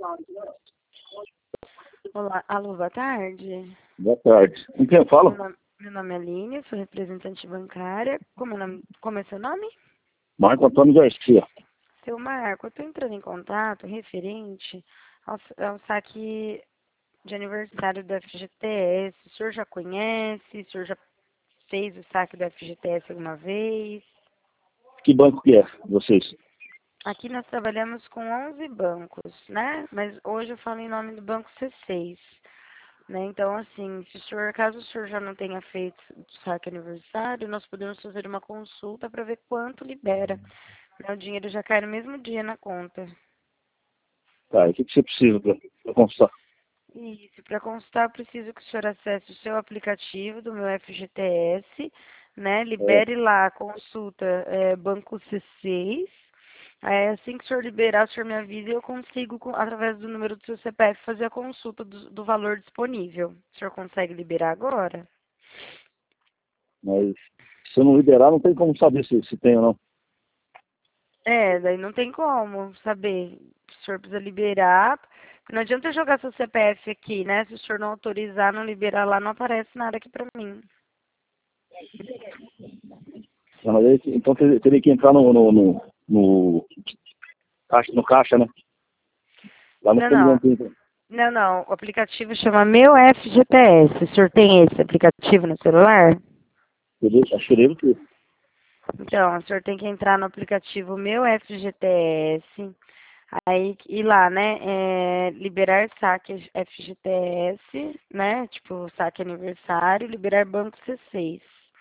Olá, alô, boa tarde. Boa tarde. Com quem eu falo? Meu nome é Aline, sou representante bancária. Como é seu nome? Marco Antônio Garcia. Seu Marco, eu estou entrando em contato referente ao saque de aniversário do FGTS. O senhor já conhece? O senhor já fez o saque do FGTS alguma vez? Que banco que é, vocês? Aqui nós trabalhamos com 11 bancos, né? Mas hoje eu falo em nome do Banco C6. Né? Então, assim, caso o senhor já não tenha feito o saque aniversário, nós podemos fazer uma consulta para ver quanto libera. Né? O dinheiro já cai no mesmo dia na conta. Tá, e o que você precisa para constar? Isso, para consultar, eu preciso que o senhor acesse o seu aplicativo do meu FGTS, né? É, Libere lá a consulta Banco C6. Aí, assim que o senhor liberar, o senhor me avisa e eu consigo, através do número do seu CPF, fazer a consulta do valor disponível. O senhor consegue liberar agora? mas se eu não liberar, não tem como saber se tem ou não. Daí não tem como saber. O senhor precisa liberar. Não adianta eu jogar seu CPF aqui, né? Se o senhor não autorizar, não liberar lá, não aparece nada aqui pra mim. Mas aí, então teria que entrar no caixa, né? Lá no Não, não. Polidentinho. Então. Não, não. O aplicativo chama Meu FGTS. O senhor tem esse aplicativo no celular? Acho que deve ter. Então, o senhor tem que entrar no aplicativo Meu FGTS. Aí, ir lá, né? Liberar saque FGTS, né? Tipo, saque aniversário, liberar banco C6.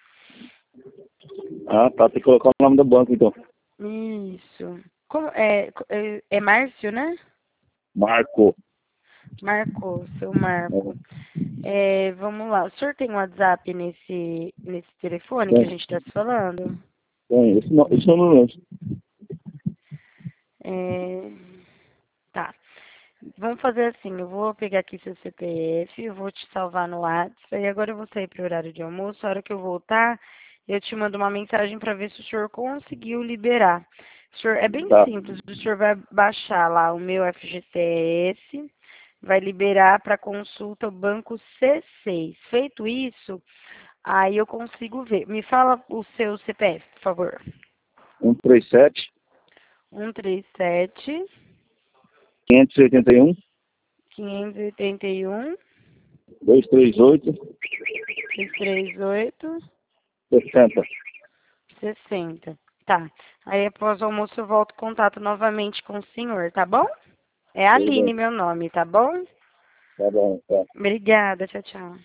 Ah, tá, tem que colocar o nome do banco, então. Isso. É Márcio, né? Marco. Marcou, seu Marco. É, Vamos lá. O senhor tem WhatsApp nesse telefone que a tem, gente está se falando? tem. Esse não lembro. É, tá. Vamos fazer assim, eu vou pegar aqui seu CPF, eu vou te salvar no WhatsApp, e agora eu vou sair para o horário de almoço, a hora que eu voltar, eu te mando uma mensagem para ver se o senhor conseguiu liberar. É bem Tá. simples, o senhor vai baixar lá o meu FGTS, vai liberar para consulta o banco C6. Feito isso, aí eu consigo ver. Me fala o seu CPF, por favor. 137, 137 581, 581 238, 638 60. 60. Tá. Aí após o almoço eu volto em contato novamente com o senhor, tá bom? É Tudo bem. Aline meu nome, tá bom? Tá bom, tá. Obrigada, tchau, tchau.